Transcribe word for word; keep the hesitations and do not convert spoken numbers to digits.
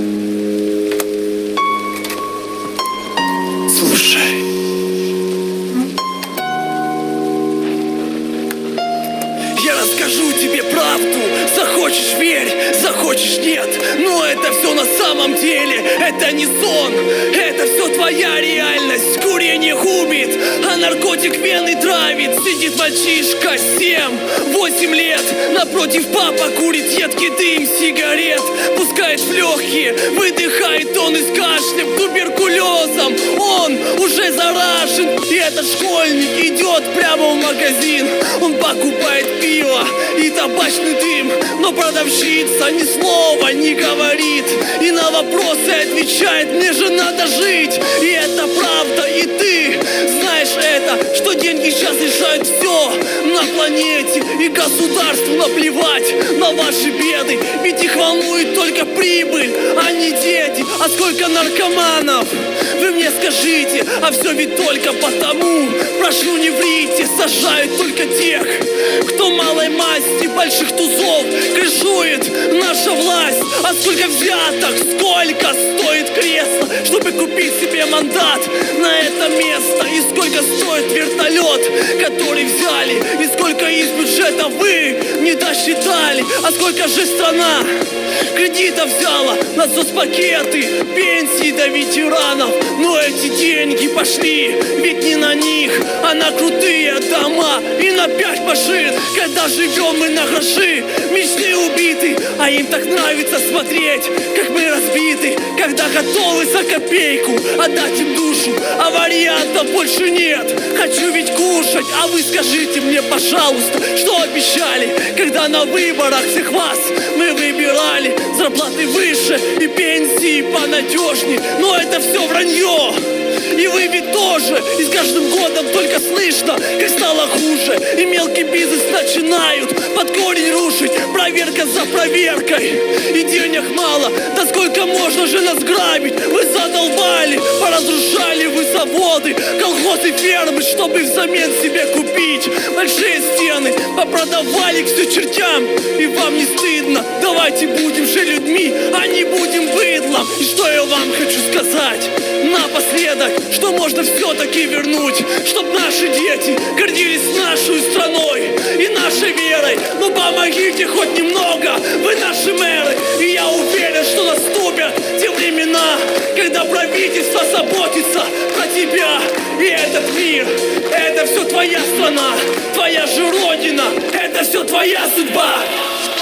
Слушай. Я расскажу тебе правду. Захочешь — верь, захочешь — нет. Но это все на самом деле. Это не сон. Это все твоя реальность. Курение губит, а наркотик вены травит. Сидит мальчишка семь-восемь лет. Напротив папа курит едкий дым сигарет. Пускает в легкие, выдыхает он из кашля туберкулезом. Он уже заражен. И этот школьник идет прямо в магазин. Он покупает пиво и табачный дым. Но продавщица ни слова не говорит. И на вопросы отвечает: мне же надо жить. И это правда, и ты знаешь это, что деньги сейчас решают все на планете. И государству наплевать на ваши беды. Ведь их волнует только прибыль, а не дети. А сколько наркоманов? Вы мне скажите, а все ведь только потому. Прошу, не врите, сажают только тех, кто малой масти больших тузов крышует наша власть. А сколько взяток, сколько стоит кресло, чтобы купить себе мандат на это место. И сколько стоит вертолет, который взяли. И сколько из бюджета вы не досчитали. А сколько же страна кредитов взяла на соцпакеты, пенсии до ветеранов. Но эти деньги пошли ведь не на них, а на крутые дома и на пять машин. Когда живем мы на гроши, мечты убиты, а им так нравится смотреть, как мы разбиты. Когда готовы за копейку отдать им душу, а вариантов больше нет. Хочу ведь кушать, а вы скажите мне, пожалуйста, что обещали, когда на выборах всех вас мы выбирали. Зарплаты выше и пенсии понадежней. Но это все вранье. И вы ведь тоже. И с каждым годом только слышно, как стало хуже. И мелкий бизнес начинают под корень рушить. Проверка за проверкой. И денег мало. Да сколько можно же нас грабить? Вы задолбали. Поразрушали вы заводы, колхозы, фермы, чтобы взамен себе купить большие стены. Попродавали к все чертям. И вам не стыдно? Давайте будем же людьми, а не будем быдлом. И что я вам хочу сказать напоследок, что можно все-таки вернуть, чтоб наши дети гордились нашей страной и нашей верой. Ну помогите хоть немного, вы наши мэры. И я уверен, что наступят те времена, когда правительство заботится про тебя и этот мир. Это все твоя страна, твоя же родина, это все твоя судьба.